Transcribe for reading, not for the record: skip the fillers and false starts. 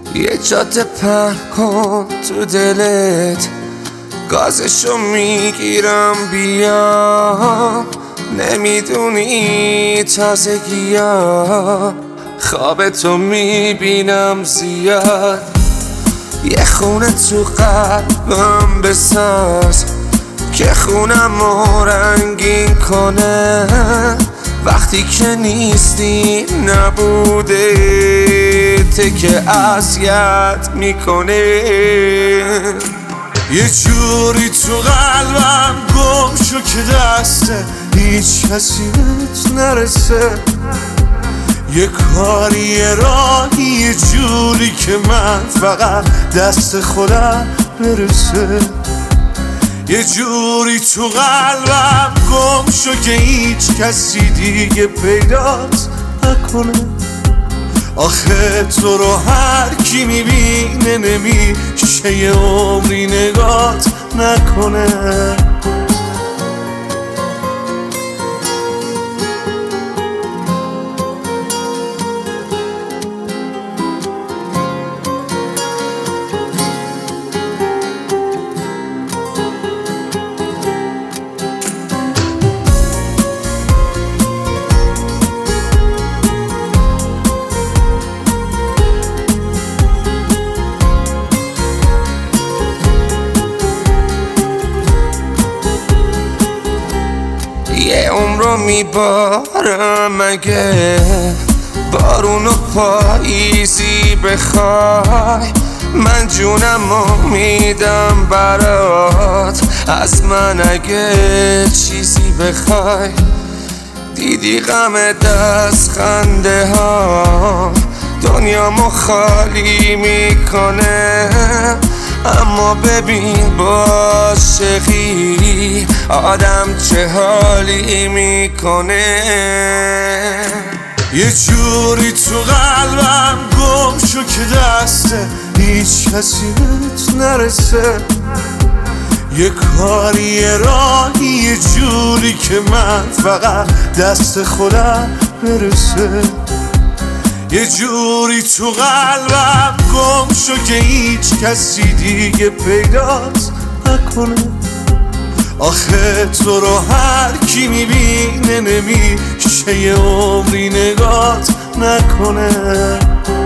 یه جاده پهن کن تو دلت، گازشو میگیرم بیام. نمیدونی تازگی‌ها خوابتو میبینم زیاد. یه خونه تو قلبم بساز که خونمو رنگین کنه. وقتی که نیستی نبوده ته که اذیت میکنه. یه جوری تو قلبم گم شو که دست هیچ کسی نرسه. یه کاری یه راهی یه جوری که من فقط دست خودم برسه. یه جوری تو قلبم گم شو که هیچ کسی دیگه پیدات نکنه. آخه تو رو هر کی میبینه نمیشه یه عمری نگات نکنه. یه عمرو میبارم مگه بارون و پاییزی بخوای. من جونمو میدم برات، از من اگه چیزی بخوای. دیدی غم دست خنده ها دنیامو خالی میکنه. اما ببین با عاشقی آدم چه حالی میکنه. یه جوری تو قلبم گم شو که دست هیچ کسی نرسه. یه کاری یه راهی یه جوری که من فقط دست خودم برسه. یه جوری تو قلبم گم شو که هیچ کسی دیگه پیدات نکنه. آخه تو رو هر کی میبینه نمیشه یه عمری نگات نکنه.